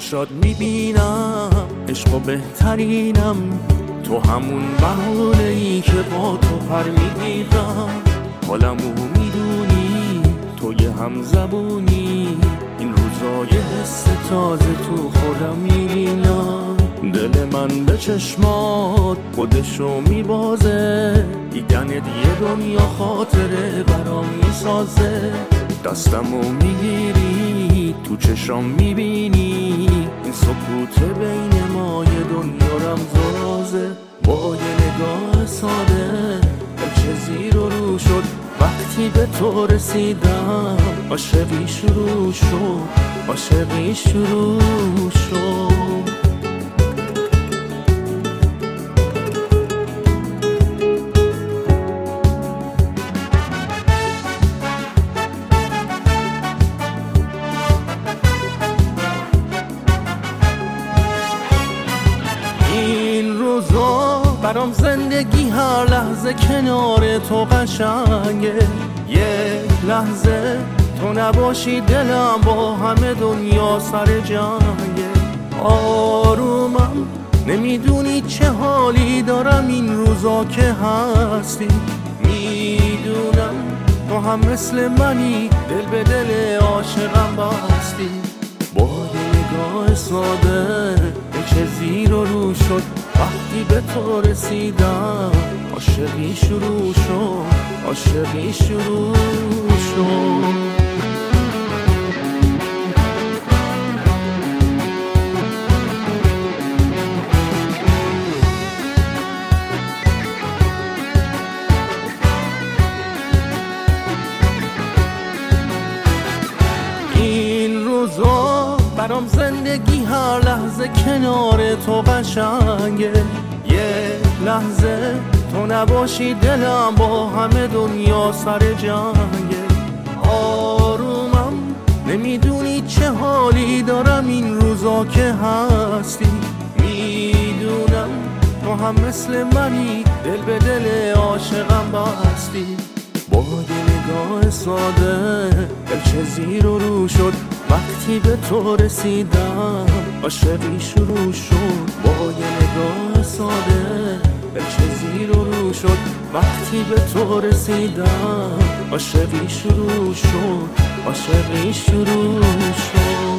چشات میبینم عشق و بهترینم، تو همون بهانه‌ای که با تو پر میگیرم. حالمو میدونی تو یه هم زبونی، این روزای حس تازه تو خودم میبینم. دل من به چشمات خودشو میبازه، دیدن یه دنیا خاطره برام میسازه. دستمو میگیری تو چشام میبینی، این سکوت بین ما یه دنیا رمزازه. با یه نگاه ساده چه زیر و رو شد، وقتی به تو رسیدم عاشقی شروع شد، عاشقی شروع شد. این روزا برام زندگی هر لحظه کنار تو قشنگه، یه لحظه تو نباشی دلم با همه دنیا سر جنگه. آرومم نمیدونی چه حالی دارم این روزا که هستی، میدونم تو هم مثل منی دل به دل عاشقم بستی. با یه نگاه ساده چه زیر و رو شد، وقتی به تو رسیدم عاشقی شروع شد، عاشقی شروع شد. این روزا برام زندگی هر لحظه کنار تو قشنگه، یه لحظه تو نباشی دلم با همه دنیا سر جنگه. آرومم نمیدونی چه حالی دارم این روزا که هستی، میدونم تو هم مثل منی دل به دل عاشقم بستی. با یه نگاه ساده چه زیر و رو شد، وقتی به تو رسیدم عاشقی شروع شد. با یه نگاه ساده چه زیر و رو شد، وقتی به تو رسیدم عاشقی شروع شد، عاشقی شروع شد.